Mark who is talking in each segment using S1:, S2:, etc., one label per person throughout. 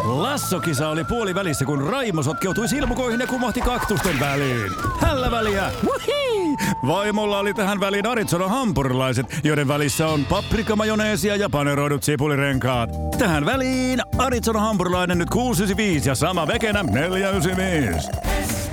S1: Lassokisa oli puolivälissä, kun Raimo sotkeutui silmukoihin ja kumohti kaktusten väliin. Hällä väliä! Whee! Vaimolla oli tähän väliin Arizona hampurilaiset, joiden välissä on paprikamajoneesia ja paneroidut sipulirenkaat. Tähän väliin Arizona hampurilainen nyt 6,95 ja sama vekenä 4,95.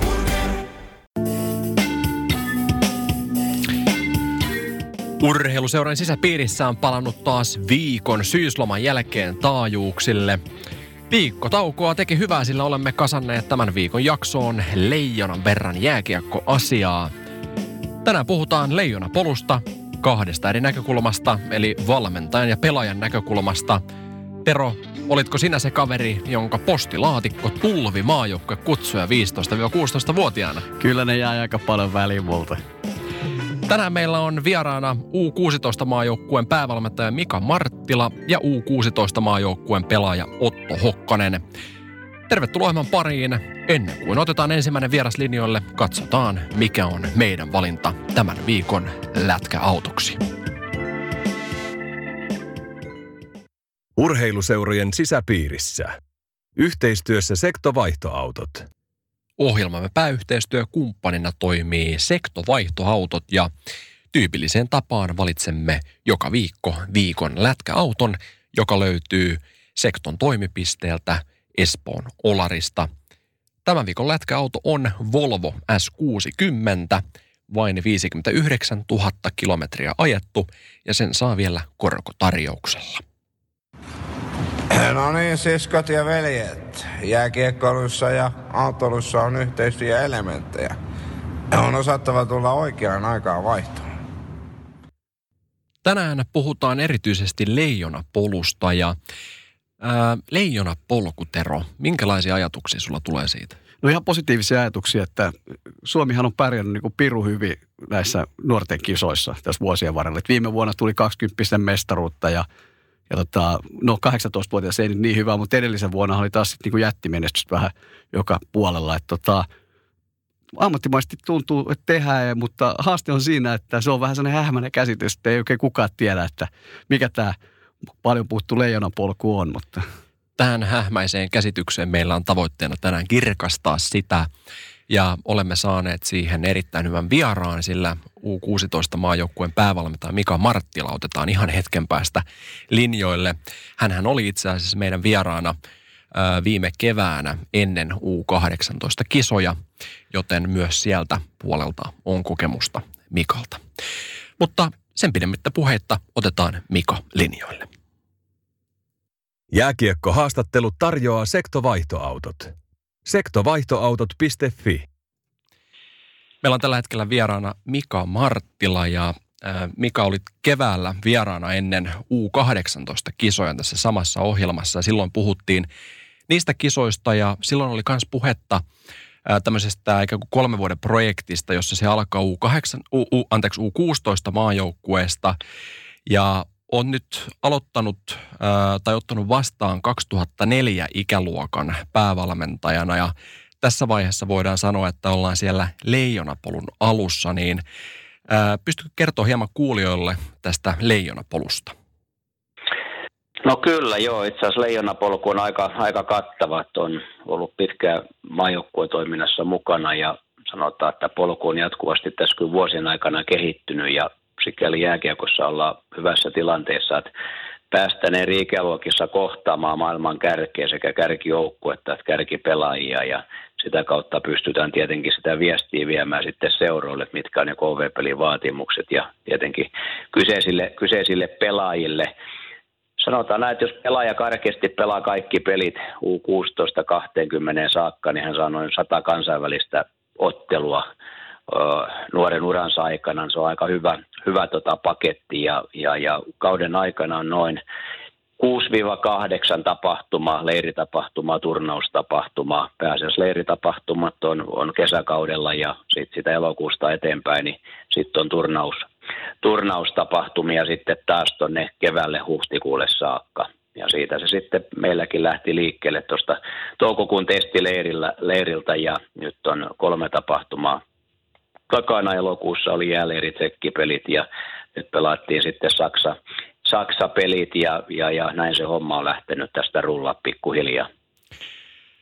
S2: Urheiluseuran sisäpiirissä on palannut taas viikon syysloman jälkeen taajuuksille. Viikkotaukoa teki hyvää, sillä olemme kasanneet tämän viikon jaksoon leijonan verran jääkiekkoasiaa. Tänään puhutaan leijonapolusta kahdesta eri näkökulmasta, eli valmentajan ja pelaajan näkökulmasta. Tero, olitko sinä se kaveri, jonka postilaatikko tulvi maajoukkue kutsuja 15-16-vuotiaana?
S3: Kyllä ne jää aika paljon väliin multa.
S2: Tänään meillä on vieraana U16-maajoukkueen päävalmentaja Mika Marttila ja U16-maajoukkueen pelaaja Otto Hokkanen. Tervetuloa ohjelman pariin. Ennen kuin otetaan ensimmäinen vieras linjoille, katsotaan mikä on meidän valinta tämän viikon lätkäautoksi.
S4: Urheiluseurojen sisäpiirissä. Yhteistyössä Sektovaihtoautot.
S2: Ohjelmamme pääyhteistyökumppanina toimii Sektovaihtoautot ja tyypilliseen tapaan valitsemme joka viikko viikon lätkäauton, joka löytyy Sekton toimipisteeltä Espoon Olarista. Tämän viikon lätkäauto on Volvo S60, vain 59 000 kilometriä ajettu ja sen saa vielä korkotarjouksella.
S5: No niin, siskot ja veljet. Jääkiekkoilussa ja autoilussa on yhteistyöelementtejä. On osattava tulla oikeaan aikaan vaihtoon.
S2: Tänään puhutaan erityisesti leijonapolusta ja leijonapolku, Tero, minkälaisia ajatuksia sulla tulee siitä?
S3: No ihan positiivisia ajatuksia, että Suomihan on pärjännyt niin kuin pirun hyvin näissä nuorten kisoissa tässä vuosien varrella. Et viime vuonna tuli 20 mestaruutta ja 18-vuotias ei nyt niin hyvä, mutta edellisen vuonna oli taas niin kuin jättimenestystä vähän joka puolella. Ammattimaisesti tuntuu, että tehdään, mutta haaste on siinä, että se on vähän sellainen hähmäinen käsitys, että ei oikein kukaan tiedä, että mikä tämä paljon puhuttu leijonapolku on. Mutta
S2: tähän hähmäiseen käsitykseen meillä on tavoitteena tänään kirkastaa sitä. Ja olemme saaneet siihen erittäin hyvän vieraan, sillä U16-maajoukkueen päävalmentaja Mika Marttila otetaan ihan hetken päästä linjoille. Hänhän oli itse asiassa meidän vieraana viime keväänä ennen U18-kisoja, joten myös sieltä puolelta on kokemusta Mikalta. Mutta sen pidemmittä puheitta otetaan Mika linjoille.
S4: Jääkiekkohaastattelut tarjoaa Sektovaihtoautot. Sektovaihtoautot.fi.
S2: Meillä on tällä hetkellä vieraana Mika Marttila ja Mika oli keväällä vieraana ennen U18-kisoja tässä samassa ohjelmassa. Silloin puhuttiin niistä kisoista ja silloin oli myös puhetta tämmöisestä ikään kuin 3 vuoden projektista, jossa se alkaa U16-maajoukkueesta ja on nyt aloittanut tai ottanut vastaan 2004 ikäluokan päävalmentajana ja tässä vaiheessa voidaan sanoa, että ollaan siellä leijonapolun alussa, niin pystytkö kertoa hieman kuulijoille tästä leijonapolusta?
S6: No kyllä joo, itse asiassa leijonapolku on aika kattava, että on ollut pitkään maajoukkueen toiminnassa mukana ja sanotaan, että polku on jatkuvasti tässä kyllä vuosien aikana kehittynyt ja sikäli jääkiekossa ollaan hyvässä tilanteessa, että päästään eri ikäluokissa kohtaamaan maailman kärkeä sekä kärkijoukkuetta että kärkipelaajia ja sitä kautta pystytään tietenkin sitä viestiä viemään sitten seuroille, mitkä on ne KV-pelin vaatimukset ja tietenkin kyseisille pelaajille. Sanotaan näin, että jos pelaaja karkeasti pelaa kaikki pelit U16-20 saakka, niin hän saa noin 100 kansainvälistä ottelua nuoren uransa aikana. Se on aika hyvä paketti ja kauden aikana on noin 6-8 tapahtumaa, leiritapahtumaa, turnaustapahtumaa. Pääasiassa leiritapahtumat on kesäkaudella ja sitten sitä elokuusta eteenpäin, niin sitten on turnaustapahtumia sitten taas tuonne keväälle huhtikuulle saakka. Ja siitä se sitten meilläkin lähti liikkeelle tuosta toukokuun testileiriltä ja nyt on 3 tapahtumaa. Takana elokuussa oli jääleirit, tsekkipelit ja nyt pelattiin sitten Saksa-pelit ja näin se homma on lähtenyt tästä rullaa pikkuhiljaa.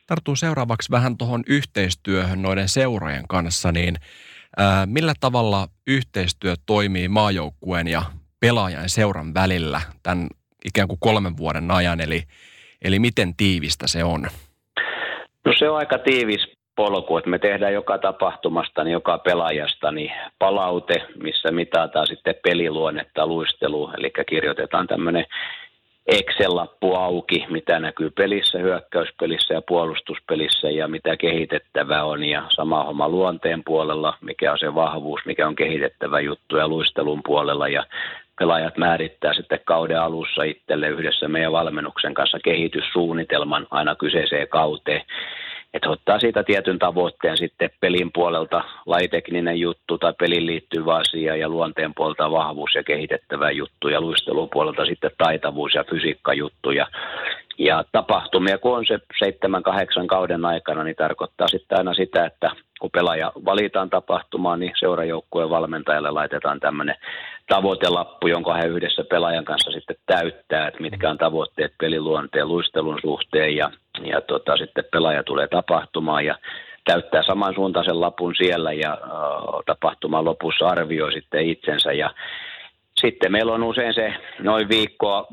S2: Tartuu seuraavaksi vähän tuohon yhteistyöhön noiden seurojen kanssa, niin millä tavalla yhteistyö toimii maajoukkueen ja pelaajan seuran välillä tämän ikään kuin 3 vuoden ajan, eli miten tiivistä se on?
S6: No se on aika tiivis polku, että me tehdään joka tapahtumasta, niin joka pelaajasta niin palaute, missä mitataan sitten peliluonnetta, luistelu, eli kirjoitetaan tämmöinen Excel-lappu auki, mitä näkyy pelissä, hyökkäyspelissä ja puolustuspelissä ja mitä kehitettävää on. Ja sama homma luonteen puolella, mikä on se vahvuus, mikä on kehitettävä juttu ja luistelun puolella. Ja pelaajat määrittää sitten kauden alussa itselle yhdessä meidän valmennuksen kanssa kehityssuunnitelman aina kyseiseen kauteen. Että ottaa siitä tietyn tavoitteen sitten pelin puolelta lajitekninen juttu tai pelin liittyvä asia ja luonteen puolelta vahvuus ja kehitettävä juttu ja luistelun puolelta sitten taitavuus ja fysiikkajuttu. Ja tapahtumia, kun on se 7-8 kauden aikana, niin tarkoittaa sitten aina sitä, että kun pelaaja valitaan tapahtumaan, niin seurajoukkueen valmentajalle laitetaan tämmöinen tavoitelappu, jonka he yhdessä pelaajan kanssa sitten täyttää, että mitkä on tavoitteet peliluonteen, luistelun suhteen ja sitten pelaaja tulee tapahtumaan ja täyttää samansuuntaisen lapun siellä ja tapahtuman lopussa arvioi sitten itsensä ja sitten meillä on usein se noin viikkoa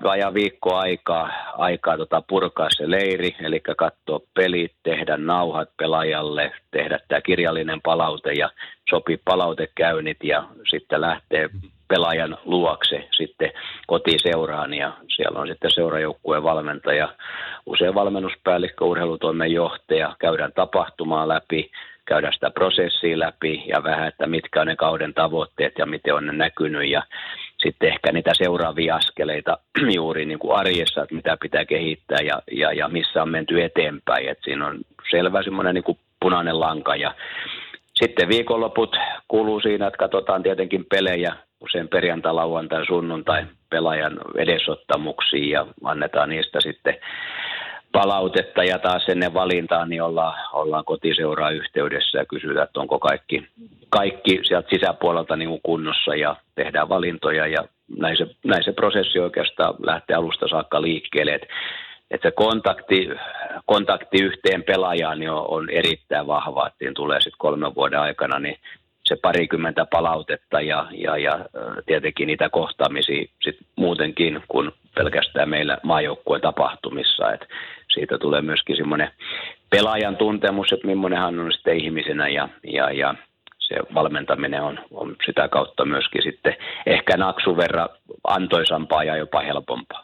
S6: aikaa purkaa se leiri, eli katsoa pelit, tehdä nauhat pelaajalle, tehdä tämä kirjallinen palaute ja sopii palautekäynnit ja sitten lähtee pelaajan luokse sitten kotiseuraan ja siellä on sitten seurajoukkueen valmentaja, usein valmennuspäällikkö, urheilutoimen johtaja, käydään tapahtumaa läpi, käydään sitä prosessia läpi ja vähän, että mitkä on ne kauden tavoitteet ja miten on ne näkynyt ja sitten ehkä niitä seuraavia askeleita juuri niin kuin arjessa, että mitä pitää kehittää ja missä on menty eteenpäin. Että siinä on selvä semmoinen niin kuin punainen lanka. Ja sitten viikonloput kuluu siinä, että katsotaan tietenkin pelejä, usein perjantai, lauantai, sunnuntai pelaajan edesottamuksia ja annetaan niistä sitten palautetta ja taas ennen valintaa niin ollaan kotiseuraa yhteydessä ja kysytään, että onko kaikki sieltä sisäpuolelta niin kuin kunnossa ja tehdään valintoja ja näin se prosessi oikeastaan lähtee alusta saakka liikkeelle, että se kontakti yhteen pelaajaan niin on erittäin vahva, että siinä tulee sitten 3 vuoden aikana niin se 20 palautetta ja tietenkin niitä kohtaamisia sit muutenkin kuin pelkästään meillä maajoukkueen tapahtumissa, että siitä tulee myöskin semmoinen pelaajan tuntemus, että millainen hän on sitten ihmisenä ja se valmentaminen on sitä kautta myöskin sitten ehkä naksun verran antoisampaa ja jopa helpompaa.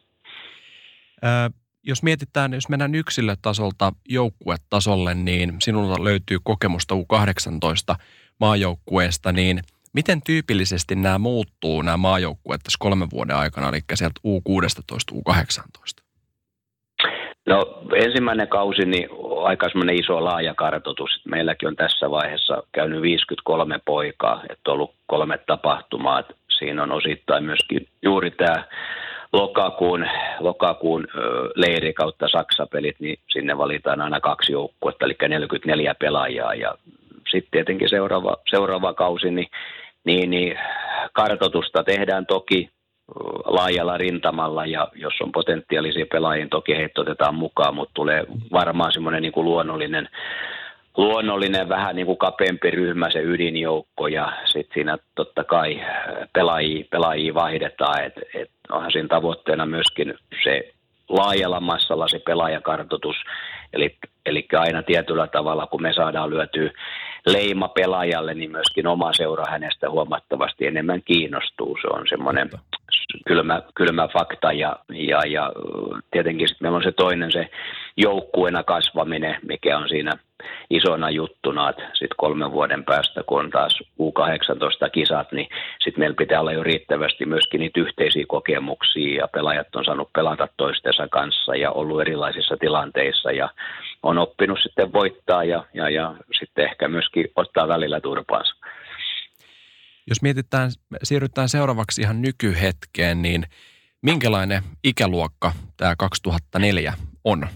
S2: Jos mennään yksilötasolta joukkuetasolle, niin sinulla löytyy kokemusta U18 maajoukkueesta, niin miten tyypillisesti nämä muuttuu, nämä maajoukkueet tässä 3 vuoden aikana, eli sieltä U16, U18?
S6: No ensimmäinen kausi, niin aika semmoinen iso laaja kartoitus. Meilläkin on tässä vaiheessa käynyt 53 poikaa, että on ollut 3 tapahtumaa. Siinä on osittain myöskin juuri tämä lokakuun leiri kautta Saksa-pelit, niin sinne valitaan aina 2 joukkuetta, eli 44 pelaajaa. Ja sitten tietenkin seuraava kausi, niin kartoitusta tehdään toki laajalla rintamalla ja jos on potentiaalisia pelaajia, toki heitä otetaan mukaan, mutta tulee varmaan semmoinen niin kuin luonnollinen vähän niin kuin kapeampi ryhmä, se ydinjoukko ja sitten siinä totta kai pelaajia vaihdetaan, että onhan siinä tavoitteena myöskin se laajalla massalla se pelaajakartoitus, eli aina tietyllä tavalla, kun me saadaan lyötyä leima pelaajalle, niin myöskin oma seura hänestä huomattavasti enemmän kiinnostuu. Se on semmoinen kylmä fakta ja tietenkin sitten meillä on se toinen se joukkueena kasvaminen, mikä on siinä isona juttuna, että sitten 3 vuoden päästä, kun on taas U18-kisat, niin sitten meillä pitää olla jo riittävästi myöskin niitä yhteisiä kokemuksia ja pelaajat on saanut pelata toistensa kanssa ja ollut erilaisissa tilanteissa ja on oppinut sitten voittaa ja sitten ehkä myöskin ottaa välillä turpaansa.
S2: Jos siirrytään seuraavaksi ihan nykyhetkeen, niin minkälainen ikäluokka tämä 2004 on?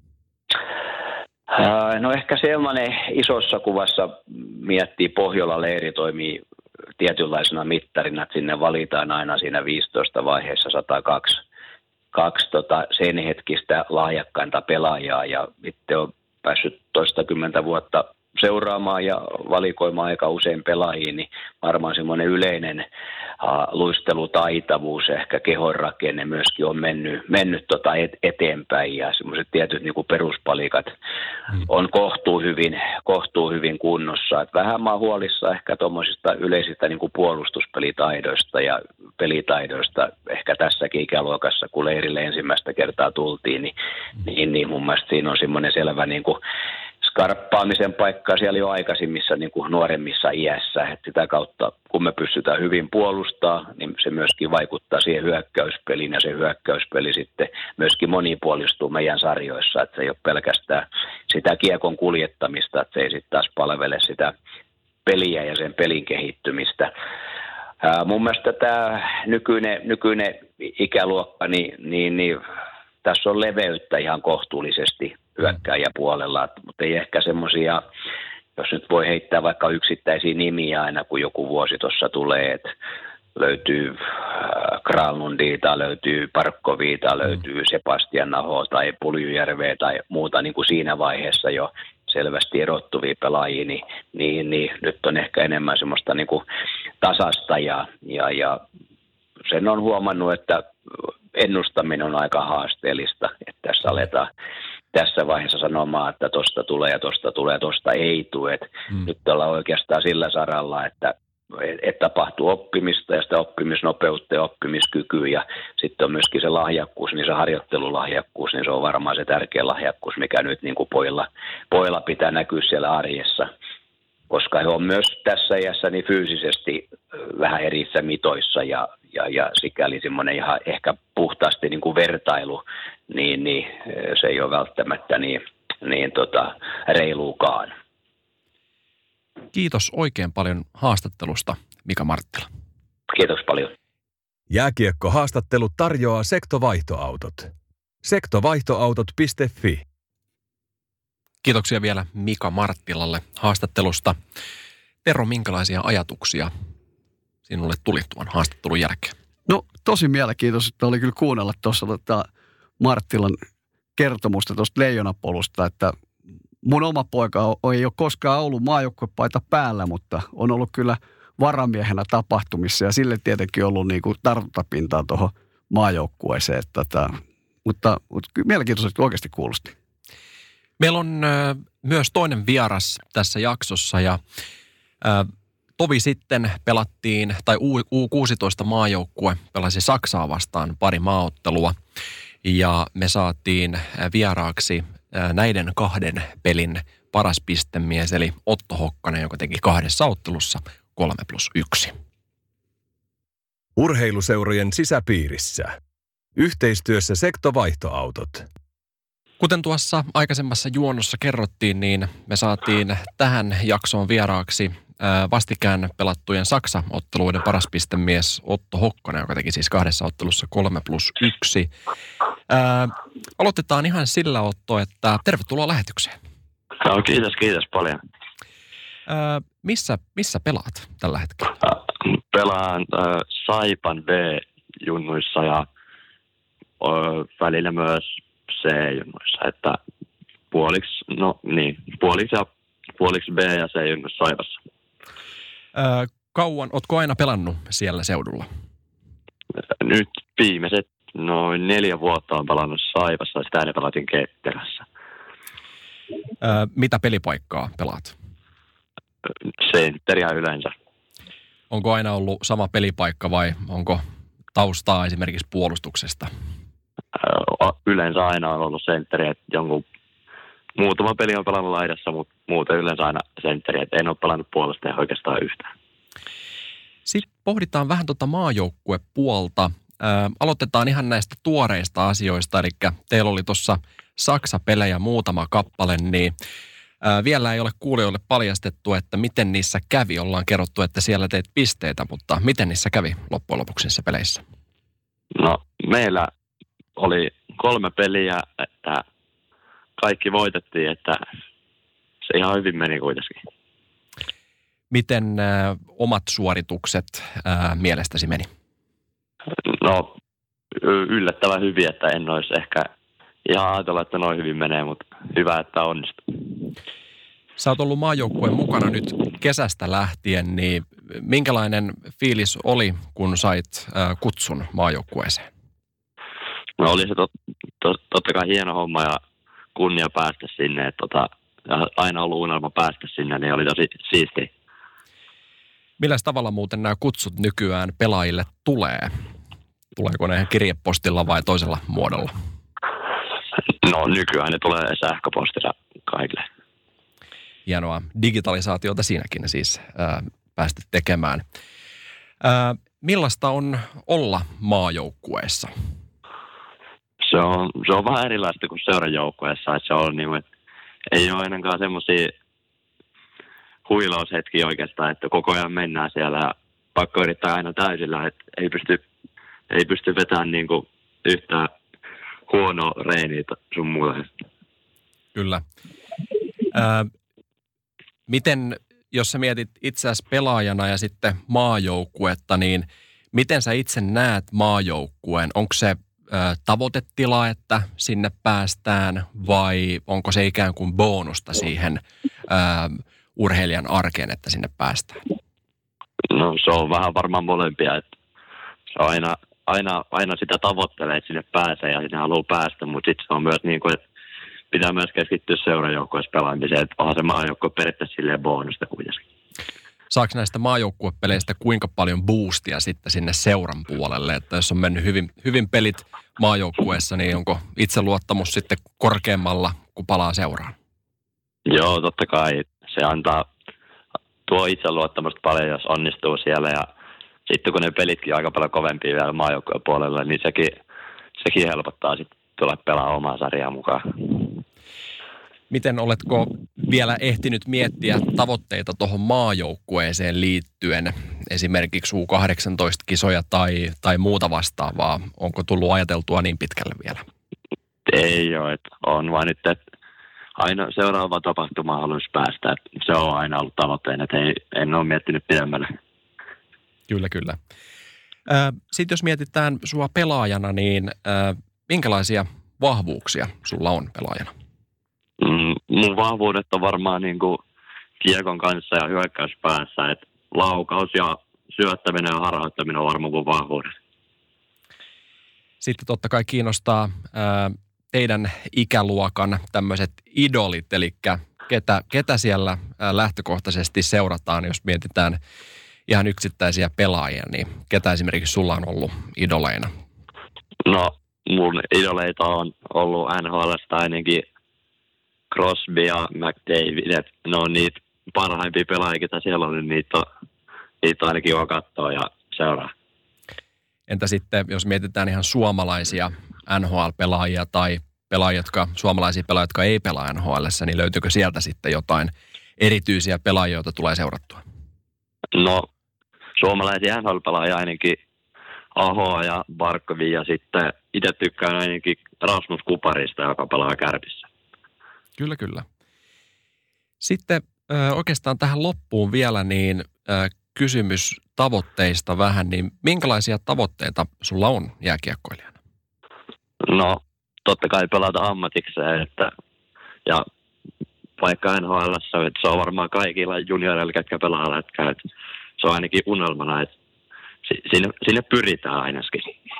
S6: No ehkä sellainen isossa kuvassa miettii Pohjola-leiri toimii tietynlaisena mittarina, että sinne valitaan aina siinä 15 vaiheessa 102 sen hetkistä lahjakkainta pelaajaa ja itse on päässyt toistakymmentä vuotta seuraamaan ja valikoimaan aika usein pelaajiin, niin varmaan semmoinen yleinen luistelutaitavuus, ehkä kehonrakenne myöskin on mennyt eteenpäin ja semmoiset tietyt niin kuin peruspalikat on kohtuu hyvin kunnossa. Et vähän mä oon huolissa ehkä tuommoisista yleisistä niin kuin puolustuspelitaidoista ja pelitaidoista ehkä tässäkin ikäluokassa, kun leirille ensimmäistä kertaa tultiin, niin mun mielestä siinä on semmoinen selvä niin kuin skarppaamisen paikkaa siellä jo aikaisemmissa niin kuin nuoremmissa iässä. Et sitä kautta, kun me pystytään hyvin puolustaa, niin se myöskin vaikuttaa siihen hyökkäyspeliin ja se hyökkäyspeli sitten myöskin monipuolistuu meidän sarjoissa. Että se ei ole pelkästään sitä kiekon kuljettamista, että se ei sitten taas palvele sitä peliä ja sen pelin kehittymistä. Mun mielestä tämä nykyinen ikäluokka, niin tässä on leveyttä ihan kohtuullisesti hyökkääjäpuolella, mutta ei ehkä semmoisia, jos nyt voi heittää vaikka yksittäisiä nimiä aina, kun joku vuosi tuossa tulee, että löytyy Granlundia, löytyy Parkkovia, löytyy Sebastian Ahoa tai Puljujärveä tai muuta niin kuin siinä vaiheessa jo selvästi erottuvia pelaajia, niin nyt on ehkä enemmän semmoista niin kuin tasasta ja sen on huomannut, että ennustaminen on aika haasteellista, että tässä aletaan tässä vaiheessa sanomaan, että tosta tulee ja tosta ei tule. Nyt ollaan oikeastaan sillä saralla, että tapahtuu oppimista ja sitä oppimisnopeutta ja oppimiskykyä ja sitten on myöskin se lahjakkuus, niin se harjoittelulahjakkuus, niin se on varmaan se tärkeä lahjakkuus, mikä nyt niin kuin pojilla pitää näkyä siellä arjessa, koska he on myös tässä iässä niin fyysisesti vähän erissä mitoissa ja sikäli semmoinen ihan ehkä puhtaasti niin kuin vertailu, niin se ei ole välttämättä niin reiluukaan.
S2: Kiitos oikein paljon haastattelusta, Mika Marttila.
S6: Kiitos paljon.
S4: Jääkiekko-haastattelu tarjoaa Sektovaihtoautot. Sektovaihtoautot.fi.
S2: Kiitoksia vielä Mika Marttilalle haastattelusta. Tero, minkälaisia ajatuksia sinulle tuli tuon haastattelun jälkeen?
S3: No tosi mielenkiintoista oli kyllä kuunnella tuossa Marttilan kertomusta tuosta Leijonapolusta, että mun oma poika ei ole koskaan ollut maajoukkuepaita päällä, mutta on ollut kyllä varamiehenä tapahtumissa ja sille tietenkin ollut niin kuin tartuntapintaa tuohon maajoukkueeseen. Mutta kyllä mielenkiintoisesti oikeasti kuulosti.
S2: Meillä on myös toinen vieras tässä jaksossa ja tovi sitten pelattiin, tai U16 maajoukkue pelasi Saksaa vastaan pari maaottelua ja me saatiin vieraaksi näiden kahden pelin paras pistemies, eli Otto Hokkanen, joka teki 2 ottelussa 3+1.
S4: Urheiluseurojen sisäpiirissä. Yhteistyössä Sektovaihtoautot.
S2: Kuten tuossa aikaisemmassa juonnossa kerrottiin, niin me saatiin tähän jaksoon vieraaksi vastikään pelattujen Saksa-otteluiden paras pistemies Otto Hokkanen, joka teki siis 2 ottelussa 3+1. Aloitetaan ihan sillä, Otto, että tervetuloa lähetykseen.
S7: No, kiitos paljon.
S2: Missä pelaat tällä hetkellä?
S7: Pelaan Saipan B-junnuissa ja välillä myös C-junnuissa, että puoliksi B- ja C-junnuissa Saipassa.
S2: Kauan, ootko aina pelannut siellä seudulla?
S7: Nyt viimeiset noin 4 vuotta on pelannut Saipassa ja sitä ennen pelatin Ketterässä.
S2: Mitä pelipaikkaa pelaat?
S7: Sentteriä yleensä.
S2: Onko aina ollut sama pelipaikka vai onko taustaa esimerkiksi puolustuksesta?
S7: Yleensä aina on ollut sentteri, että muutama peli on pelannut laidassa, mutta muuten yleensä aina sentteri, että en ole pelannut puolustaja oikeastaan yhtään.
S2: Sitten pohditaan vähän maajoukkuepuolta. Aloitetaan ihan näistä tuoreista asioista, eli teillä oli tuossa Saksa-pelejä muutama kappale, niin vielä ei ole kuulijoille paljastettu, että miten niissä kävi. Ollaan kerrottu, että siellä teit pisteitä, mutta miten niissä kävi loppujen lopuksi niissä peleissä?
S7: No, meillä oli 3 peliä, että kaikki voitettiin, että se ihan hyvin meni kuitenkin.
S2: Miten omat suoritukset mielestäsi meni?
S7: No, yllättävän hyvin, että en olisi ehkä ihan ajatella, että noin hyvin menee, mutta hyvä, että onnistuu.
S2: Sä oot ollut maajoukkueen mukana nyt kesästä lähtien, niin minkälainen fiilis oli, kun sait kutsun maajoukkueeseen?
S7: No oli se totta kai hieno homma ja kunnia päästä sinne. Että aina ollut unelma päästä sinne, niin oli tosi siistiä.
S2: Millä tavalla muuten nämä kutsut nykyään pelaajille tulee? Tuleeko ne kirjepostilla vai toisella muodolla?
S7: No nykyään ne tulee sähköpostilla kaikille.
S2: Hienoa digitalisaatiota siinäkin siis päästy tekemään. Millaista on olla maajoukkueessa?
S7: Se on vähän erilaista kuin seurajoukkueessa. Se on niin, että ei ole ainakaan semmoisia huilaushetkiä oikeastaan, että koko ajan mennään siellä ja pakko yrittää aina täysillä, että ei pysty vetämään niin kuin yhtään huonoa reeniä sun muuta.
S2: Kyllä. Miten, jos sä mietit itseäsi pelaajana ja sitten maajoukkuetta, niin miten sä itse näet maajoukkueen? Onko se tavoitetila, että sinne päästään vai onko se ikään kuin bonusta siihen urheilijan arkeen, että sinne päästään?
S7: No se on vähän varmaan molempia, että se on aina sitä tavoittelee, että sinne pääsee ja sinne haluaa päästä, mutta sitten se on myös niin kuin, että pitää myös keskittyä seurajoukkueessa pelaamiseen, että onhan se maajoukkue periaatteessa silleen bonusta kuitenkin.
S2: Saako näistä maajoukkuepeleistä kuinka paljon boostia sitten sinne seuran puolelle, että jos on mennyt hyvin pelit maajoukkueessa, niin onko itseluottamus sitten korkeammalla, kun palaa seuraan?
S7: Joo, totta kai. Se tuo itseluottamusta paljon, jos onnistuu siellä ja sitten kun ne pelitkin on aika paljon kovempia vielä maajoukkueen puolella, niin sekin helpottaa sitten tulla pelaa omaa sarjaa mukaan.
S2: Miten oletko vielä ehtinyt miettiä tavoitteita tuohon maajoukkueeseen liittyen, esimerkiksi U18-kisoja tai muuta vastaavaa? Onko tullut ajateltua niin pitkälle vielä? Ei
S7: ole, että on vaan nyt, että aina seuraava tapahtuma haluaisi päästä. Että se on aina ollut tavoitteena, että en ole miettinyt pidemmälle.
S2: Kyllä. Sitten jos mietitään sua pelaajana, niin minkälaisia vahvuuksia sulla on pelaajana?
S7: Mun vahvuudet on varmaan niin kuin kiekon kanssa ja hyökkäyspäässä, että laukaus ja syöttäminen ja harhauttaminen on varmaan mun vahvuudet.
S2: Sitten totta kai kiinnostaa teidän ikäluokan tämmöiset idolit, eli ketä siellä lähtökohtaisesti seurataan, jos mietitään ihan yksittäisiä pelaajia, niin ketä esimerkiksi sulla on ollut idoleina?
S7: No, mun idoleita on ollut NHL:stä ainakin Crosby ja McDavid, että ne on niitä parhaimpia pelaajia, ketä siellä on, niin niitä on ainakin jo katsoa ja seuraa.
S2: Entä sitten, jos mietitään ihan suomalaisia NHL-pelaajia tai suomalaisia pelaajia, jotka ei pelaa NHL:ssä, niin löytyykö sieltä sitten jotain erityisiä pelaajia, joita tulee seurattua?
S7: No, suomalaisia NHL-pelaajia ainakin Ahoa ja Barkovi ja sitten itse tykkään ainakin Rasmus Kuparista, joka pelaa Kärpissä.
S2: Kyllä. Sitten oikeastaan tähän loppuun vielä niin kysymys tavoitteista vähän, niin minkälaisia tavoitteita sulla on jääkiekkoilijana?
S7: No, totta kai pelata ammatikseen, ja vaikka NHL:ssä, että se on varmaan kaikilla junioreilla, ketkä pelaa lätkää, että se on ainakin unelmana, että sinne pyritään ainakin.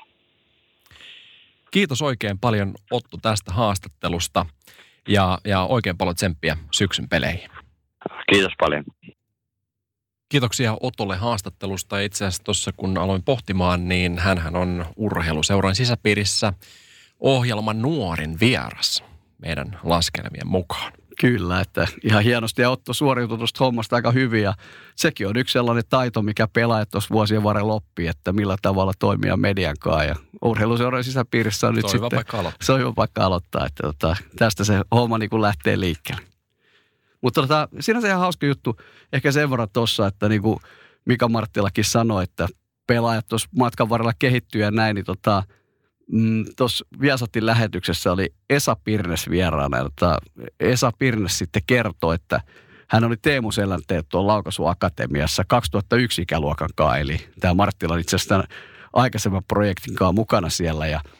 S2: Kiitos oikein paljon Otto tästä haastattelusta ja oikein paljon tsemppiä syksyn peleihin.
S7: Kiitos paljon.
S2: Kiitoksia Otolle haastattelusta. Itse asiassa tuossa kun aloin pohtimaan, niin hänhän on urheiluseuran sisäpiirissä ohjelman nuorin vieras meidän laskelmien mukaan.
S3: Kyllä, että ihan hienosti ja Otto suoriutui tuosta hommasta aika hyvin ja sekin on yksi sellainen taito, mikä pelaajat tuossa vuosien varrella oppii, että millä tavalla toimia median kanssa ja urheiluseuran sisäpiirissä on nyt sitten se on hyvä paikka aloittaa, että tästä se homma niin kuin lähtee liikkeelle. Mutta sinänsä ihan hauska juttu ehkä sen verran tuossa, että niin kuin Mika Marttilakin sanoi, että pelaajat tuossa matkan varrella kehittyy ja näin, niin tuossa Viasatin lähetyksessä oli Esa Pirnes vieraana. Esa Pirnes sitten kertoi, että hän oli Teemu Selänteet tuolla Laukaisuakatemiassa 2001 ikäluokan kanssa. Eli tämä Marttila on itse asiassa aikaisemman projektin kanssa mukana siellä. Ja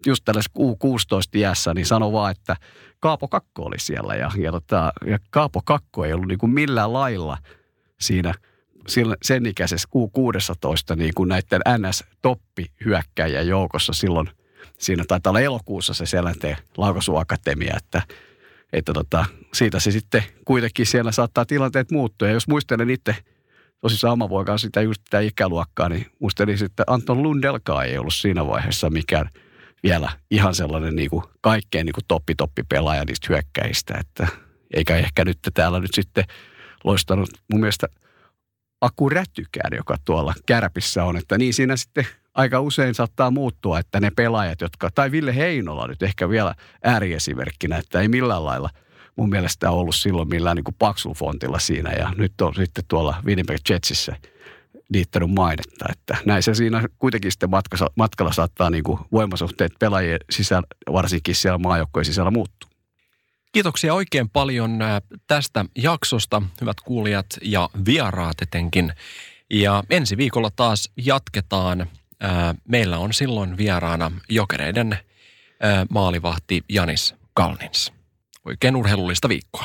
S3: just tällaisessa U16-iässä, niin sano vaan, että Kaapo Kakko oli siellä. Ja Kaapo Kakko ei ollut niin kuin millään lailla siinä sen ikäisessä U16 niin kuin näiden NS-toppihyökkäjien joukossa silloin. Siinä taitaa olla elokuussa se Selänteen laukaisuakatemia, että siitä se sitten kuitenkin siellä saattaa tilanteet muuttua. Ja jos muistelen itse, tosissaan oma poika sitä just sitä ikäluokkaa, niin muistelin sitten Anton Lundelkaan ei ollut siinä vaiheessa mikään vielä ihan sellainen niin kuin kaikkein niin kuin toppi-pelaaja niistä hyökkäistä. Että eikä ehkä nyt täällä nyt sitten loistanut mun mielestä Aku Rätykään, joka tuolla Kärpissä on. Että niin siinä sitten aika usein saattaa muuttua, että ne pelaajat, tai Ville Heinola nyt ehkä vielä ääriesimerkkinä, että ei millään lailla mun mielestä ollut silloin millään niin kuin paksufontilla siinä. Ja nyt on sitten tuolla Winnipeg Jetsissä liittänyt mainetta, että näin se siinä kuitenkin sitten matkalla saattaa niin kuin voimasuhteet pelaajien sisällä, varsinkin siellä maajoukkojen sisällä muuttua.
S2: Kiitoksia oikein paljon tästä jaksosta, hyvät kuulijat ja vieraat etenkin. Ja ensi viikolla taas jatketaan. Meillä on silloin vieraana Jokereiden maalivahti Janis Kalnins. Oikein urheilullista viikkoa.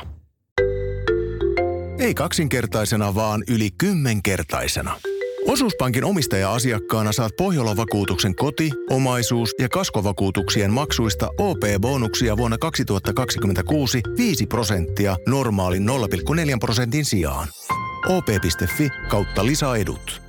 S8: Ei kaksinkertaisena, vaan yli 10-kertaisena. Osuuspankin omistaja-asiakkaana saat Pohjola-vakuutuksen koti-, omaisuus- ja kaskovakuutuksien maksuista OP-bonuksia vuonna 2026 5% normaalin 0,4% sijaan. op.fi/lisäedut.